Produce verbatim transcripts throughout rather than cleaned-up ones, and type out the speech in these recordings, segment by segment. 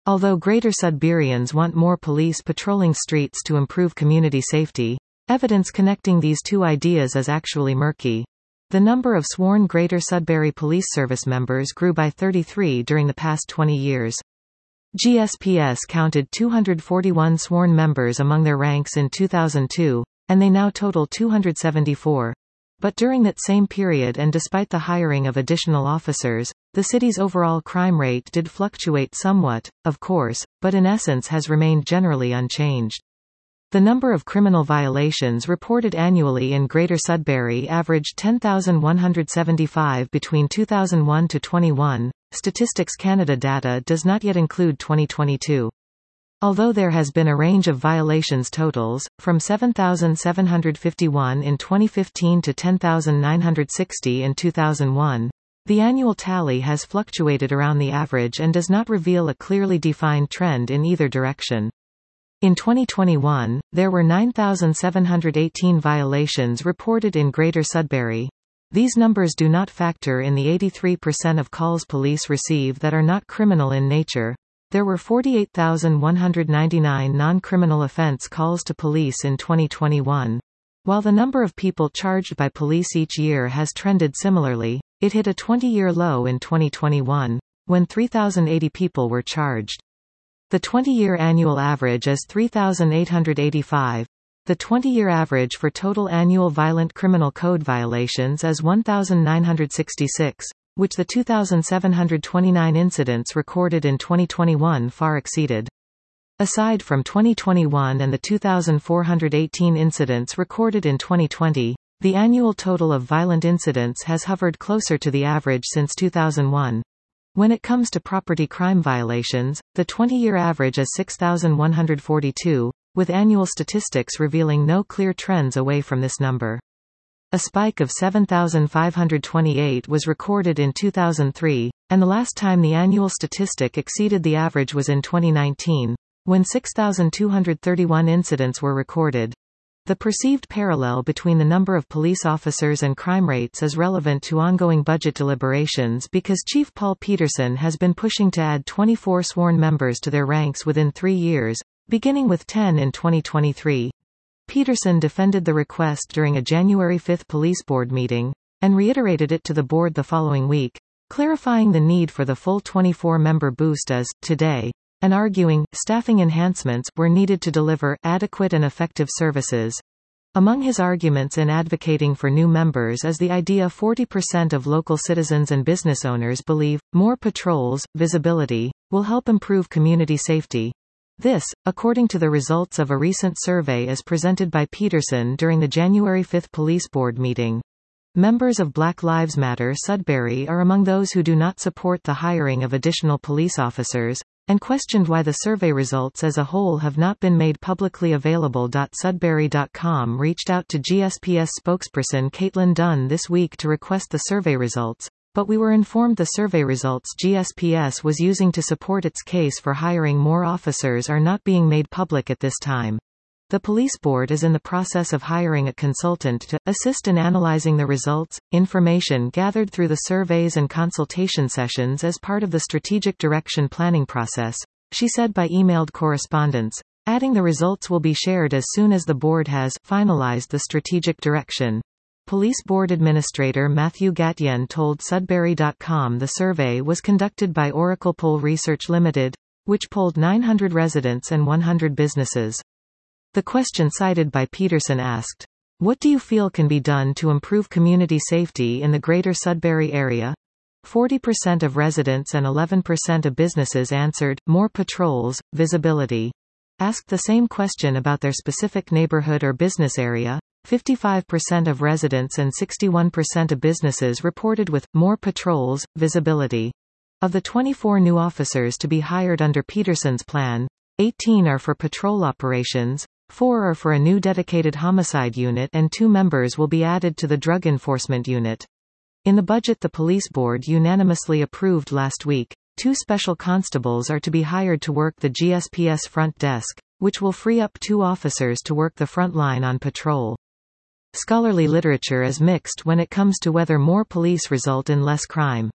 Although Greater Sudburyans want more police patrolling streets to improve community safety, evidence connecting these two ideas is actually murky. The number of sworn Greater Sudbury Police Service members grew by thirty-three during the past twenty years. G S P S counted two hundred forty-one sworn members among their ranks in two thousand two, and they now total two hundred seventy-four. But during that same period and despite the hiring of additional officers, the city's overall crime rate did fluctuate somewhat, of course, but in essence has remained generally unchanged. The number of criminal violations reported annually in Greater Sudbury averaged ten thousand one hundred seventy-five between two thousand one to twenty-one. Statistics Canada data does not yet include twenty twenty-two. Although there has been a range of violations totals, from seven thousand seven hundred fifty-one in twenty fifteen to ten thousand nine hundred sixty in two thousand one, the annual tally has fluctuated around the average and does not reveal a clearly defined trend in either direction. In twenty twenty-one, there were nine thousand seven hundred eighteen violations reported in Greater Sudbury. These numbers do not factor in the eighty-three percent of calls police receive that are not criminal in nature. There were forty-eight thousand one hundred ninety-nine non-criminal offense calls to police in twenty twenty-one. While the number of people charged by police each year has trended similarly, it hit a twenty-year low in twenty twenty-one, when three thousand eighty people were charged. The twenty-year annual average is three thousand eight hundred eighty-five. The twenty-year average for total annual violent criminal code violations is one thousand nine hundred sixty-six, which the two thousand seven hundred twenty-nine incidents recorded in twenty twenty-one far exceeded. Aside from twenty twenty-one and the two thousand four hundred eighteen incidents recorded in twenty twenty, the annual total of violent incidents has hovered closer to the average since two thousand one. When it comes to property crime violations, the twenty-year average is six thousand one hundred forty-two, with annual statistics revealing no clear trends away from this number. A spike of seven thousand five hundred twenty-eight was recorded in two thousand three, and the last time the annual statistic exceeded the average was in twenty nineteen, when six thousand two hundred thirty-one incidents were recorded. The perceived parallel between the number of police officers and crime rates is relevant to ongoing budget deliberations because Chief Paul Peterson has been pushing to add twenty-four sworn members to their ranks within three years, beginning with ten in twenty twenty-three. Peterson defended the request during a January fifth police board meeting, and reiterated it to the board the following week, clarifying the need for the full twenty-four member boost as, today, and arguing, staffing enhancements were needed to deliver adequate and effective services. Among his arguments in advocating for new members is the idea forty percent of local citizens and business owners believe, more patrols, visibility, will help improve community safety. This, according to the results of a recent survey as presented by Peterson during the January fifth police board meeting. Members of Black Lives Matter Sudbury are among those who do not support the hiring of additional police officers, and questioned why the survey results as a whole have not been made publicly available. Sudbury dot com reached out to G S P S spokesperson Caitlin Dunn this week to request the survey results, but we were informed the survey results G S P S was using to support its case for hiring more officers are not being made public at this time. The police board is in the process of hiring a consultant to assist in analyzing the results, information gathered through the surveys and consultation sessions as part of the strategic direction planning process, she said by emailed correspondence, adding the results will be shared as soon as the board has finalized the strategic direction. Police Board Administrator Matthew Gatien told Sudbury dot com the survey was conducted by Oracle Poll Research Limited, which polled nine hundred residents and one hundred businesses. The question cited by Peterson asked, "What do you feel can be done to improve community safety in the Greater Sudbury area?" forty percent of residents and eleven percent of businesses answered, more patrols, visibility. Asked the same question about their specific neighborhood or business area, fifty-five percent of residents and sixty-one percent of businesses reported with more patrols, visibility. Of the twenty-four new officers to be hired under Peterson's plan, eighteen are for patrol operations, four are for a new dedicated homicide unit and two members will be added to the drug enforcement unit. In the budget the police board unanimously approved last week, two special constables are to be hired to work the G S P S front desk, which will free up two officers to work the front line on patrol. Scholarly literature is mixed when it comes to whether more police result in less crime.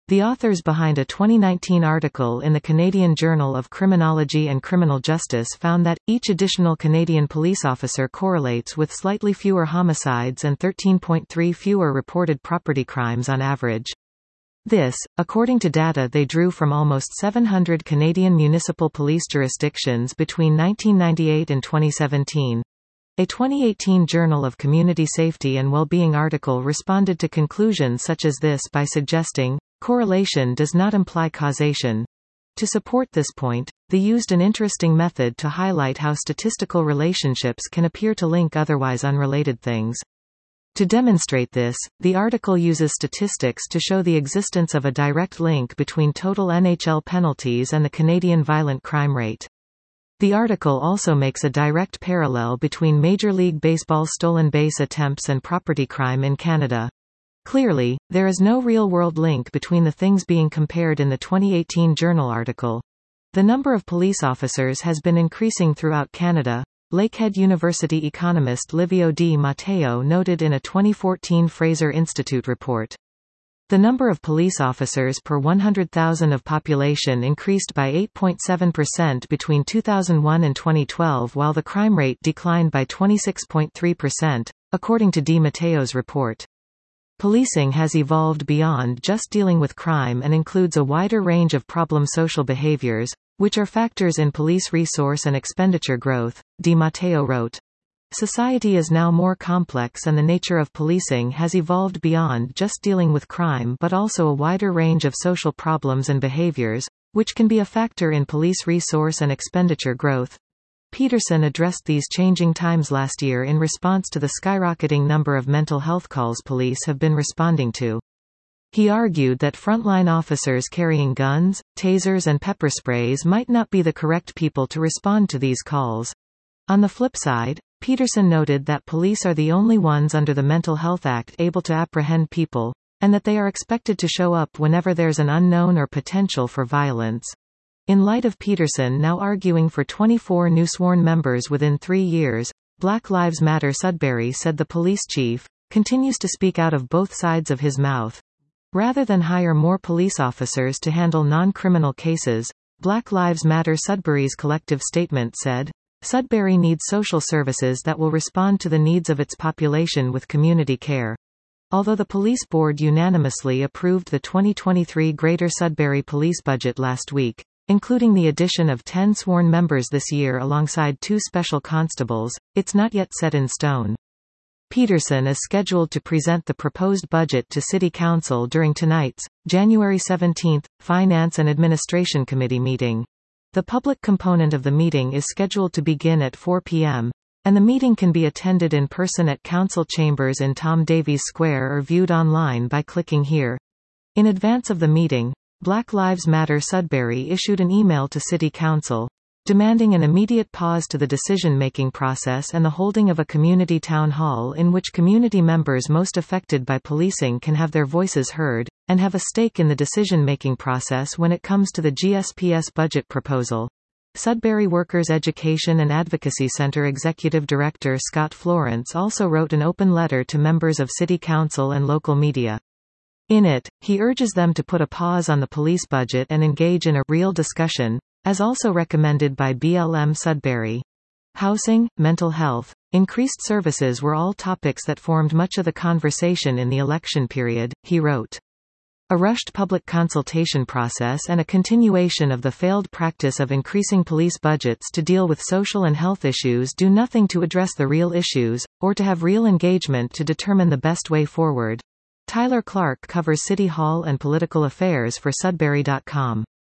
The authors behind a twenty nineteen article in the Canadian Journal of Criminology and Criminal Justice found that, each additional Canadian police officer correlates with slightly fewer homicides and thirteen point three fewer reported property crimes on average. This, according to data they drew from almost seven hundred Canadian municipal police jurisdictions between nineteen ninety-eight and twenty seventeen. A twenty eighteen Journal of Community Safety and Wellbeing article responded to conclusions such as this by suggesting, correlation does not imply causation. To support this point, they used an interesting method to highlight how statistical relationships can appear to link otherwise unrelated things. To demonstrate this, the article uses statistics to show the existence of a direct link between total N H L penalties and the Canadian violent crime rate. The article also makes a direct parallel between Major League Baseball stolen base attempts and property crime in Canada. Clearly, there is no real-world link between the things being compared in the twenty eighteen Journal article. The number of police officers has been increasing throughout Canada, Lakehead University economist Livio Di Matteo noted in a twenty fourteen Fraser Institute report. The number of police officers per one hundred thousand of population increased by eight point seven percent between two thousand one and twenty twelve while the crime rate declined by twenty-six point three percent, according to Di Matteo's report. Policing has evolved beyond just dealing with crime and includes a wider range of problem social behaviors, which are factors in police resource and expenditure growth, Di Matteo wrote. Society is now more complex and the nature of policing has evolved beyond just dealing with crime but also a wider range of social problems and behaviors, which can be a factor in police resource and expenditure growth. Peterson addressed these changing times last year in response to the skyrocketing number of mental health calls police have been responding to. He argued that frontline officers carrying guns, tasers and pepper sprays might not be the correct people to respond to these calls. On the flip side, Peterson noted that police are the only ones under the Mental Health Act able to apprehend people, and that they are expected to show up whenever there's an unknown or potential for violence. In light of Peterson now arguing for twenty-four new sworn members within three years, Black Lives Matter Sudbury said the police chief continues to speak out of both sides of his mouth. Rather than hire more police officers to handle non-criminal cases, Black Lives Matter Sudbury's collective statement said, Sudbury needs social services that will respond to the needs of its population with community care. Although the police board unanimously approved the twenty twenty-three Greater Sudbury police budget last week, including the addition of ten sworn members this year alongside two special constables, it's not yet set in stone. Peterson is scheduled to present the proposed budget to City Council during tonight's, January seventeenth, Finance and Administration Committee meeting. The public component of the meeting is scheduled to begin at four p m, and the meeting can be attended in person at Council Chambers in Tom Davies Square or viewed online by clicking here. In advance of the meeting, Black Lives Matter Sudbury issued an email to City Council, demanding an immediate pause to the decision-making process and the holding of a community town hall in which community members most affected by policing can have their voices heard, and have a stake in the decision-making process when it comes to the G S P S budget proposal. Sudbury Workers Education and Advocacy Center Executive Director Scott Florence also wrote an open letter to members of City Council and local media. In it, he urges them to put a pause on the police budget and engage in a real discussion, as also recommended by B L M Sudbury. Housing, mental health, increased services were all topics that formed much of the conversation in the election period, he wrote. A rushed public consultation process and a continuation of the failed practice of increasing police budgets to deal with social and health issues do nothing to address the real issues, or to have real engagement to determine the best way forward. Tyler Clark covers City Hall and political affairs for Sudbury dot com.